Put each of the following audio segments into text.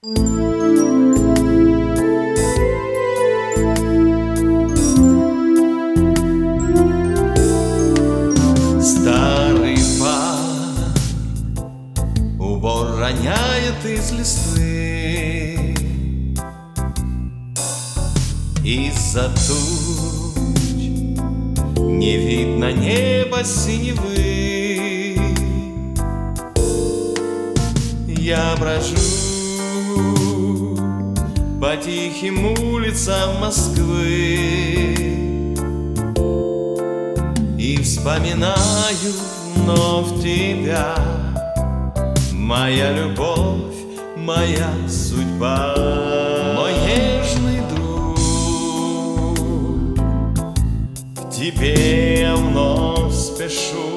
Старый пар убор роняет из листвы, из-за туч не видно неба синевы. Я брожу по тихим улицам Москвы и вспоминаю вновь тебя, моя любовь, моя судьба, мой нежный друг. К тебе я вновь спешу,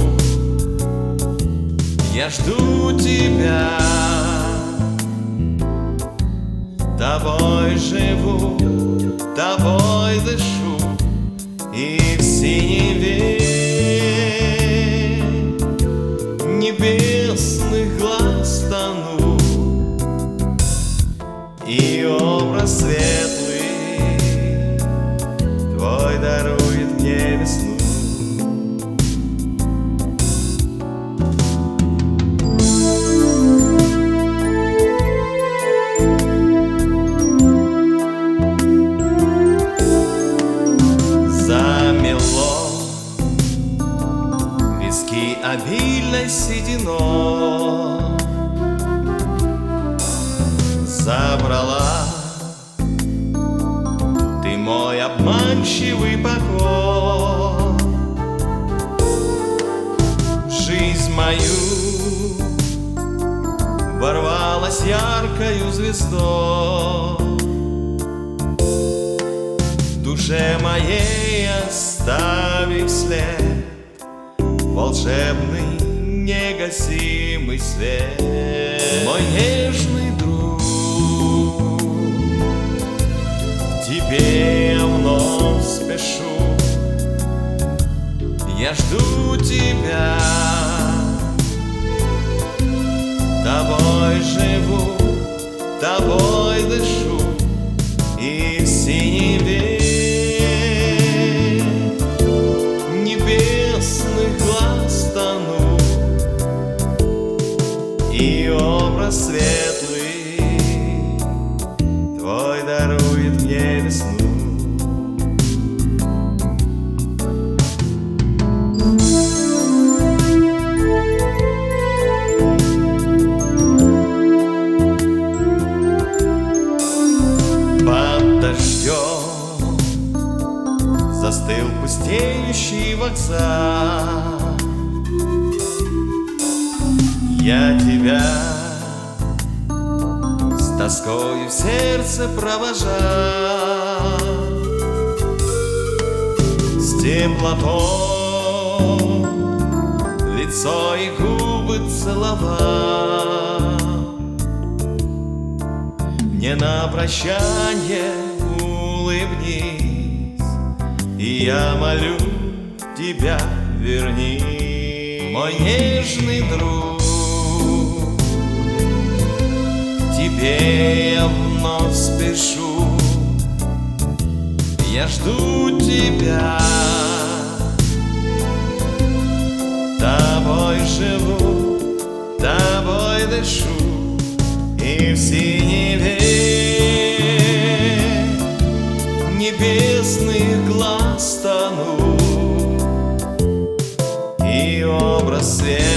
я жду тебя, тобой живу, тобой дышу, и в синеве небесных глаз тону, и образ светлый твой дарует мне весну. Замело виски обильной сединой, забрала ты мой обманчивый покой. В жизнь мою ворвалась яркою звездой, в душе моей оставив след, волшебный негасимый свет. Мой нежный друг, к тебе я вновь спешу, я жду тебя, тобой живу, тобой дышу, и в синеве небесных глаз тону, и образ светлый твой дарует мне весну. Под дождем застыл пустеющий вокзал, я тебя с тоскою в сердце провожал, с теплотой лицо и губы целовал. Мне на прощанье улыбнись, и я молю тебя, верни, мой нежный друг. К тебе я вновь спешу, я жду тебя, тобой живу, тобой дышу, и в синеве небесных глаз тону, и образ света